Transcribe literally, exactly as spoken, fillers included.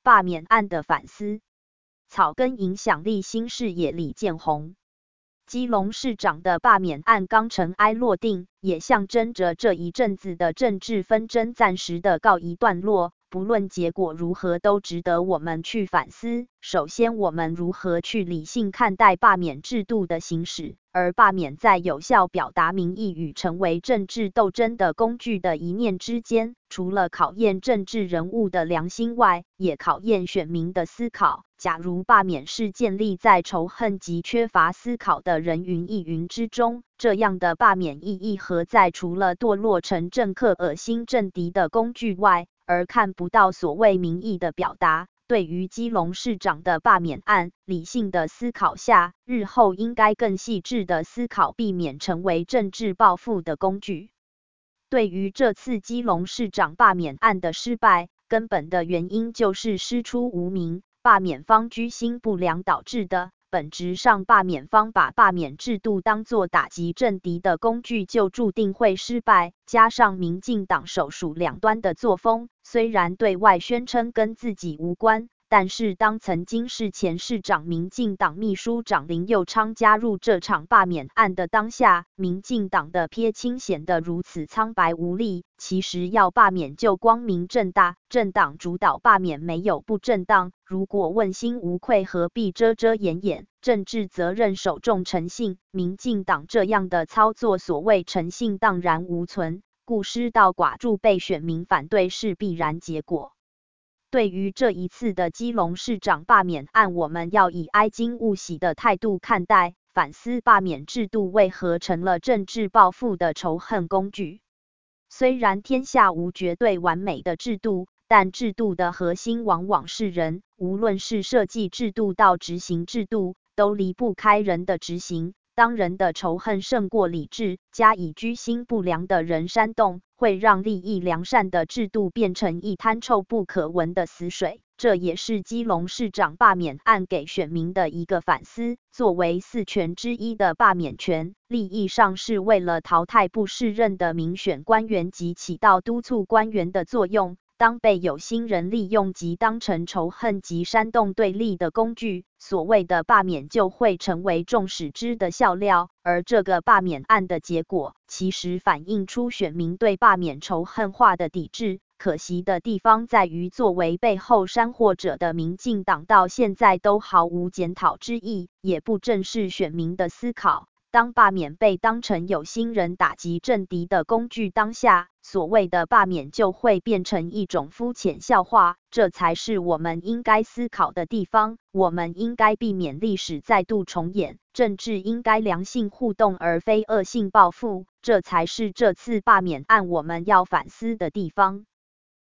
罢免案的反思。草根影响力新视野李建宏。基隆市长的罢免案刚尘埃落定，也象征着这一阵子的政治纷争暂时的告一段落。不论结果如何，都值得我们去反思。首先，我们如何去理性看待罢免制度的行使，而罢免在有效表达民意与成为政治斗争的工具的一念之间，除了考验政治人物的良心外，也考验选民的思考。假如罢免是建立在仇恨及缺乏思考的人云亦云之中，这样的罢免意义何在？除了堕落成政客恶心政敌的工具外，而看不到所谓民意的表达。对于基隆市长的罢免案，理性的思考下，日后应该更细致的思考，避免成为政治报复的工具。对于这次基隆市长罢免案的失败，根本的原因就是师出无名，罢免方居心不良导致的。本质上，罢免方把罢免制度当作打击政敌的工具，就注定会失败。加上民进党首鼠两端的作风，虽然对外宣称跟自己无关，但是当曾经是前市长民进党秘书长林右昌加入这场罢免案的当下，民进党的撇清显得如此苍白无力。其实要罢免就光明正大，政党主导罢免没有不正当。如果问心无愧，何必遮遮掩掩？政治责任首重诚信，民进党这样的操作，所谓诚信荡然无存，故失道寡助，被选民反对是必然结果。对于这一次的基隆市长罢免案，我们要以哀矜勿喜的态度看待，反思罢免制度为何成了政治报复的仇恨工具。虽然天下无绝对完美的制度，但制度的核心往往是人，无论是设计制度到执行制度，都离不开人的执行。当人的仇恨胜过理智，加以居心不良的人煽动，会让利益良善的制度变成一滩臭不可闻的死水。这也是基隆市长罢免案给选民的一个反思。作为四权之一的罢免权，利益上是为了淘汰不适任的民选官员及起到督促官员的作用。当被有心人利用及当成仇恨及煽动对立的工具，所谓的罢免就会成为众矢之的笑料。而这个罢免案的结果，其实反映出选民对罢免仇恨化的抵制。可惜的地方在于，作为背后煽惑者的民进党到现在都毫无检讨之意，也不正视选民的思考。当罢免被当成有心人打击政敌的工具当下，所谓的罢免就会变成一种肤浅笑话，这才是我们应该思考的地方。我们应该避免历史再度重演，政治应该良性互动而非恶性报复，这才是这次罢免案我们要反思的地方。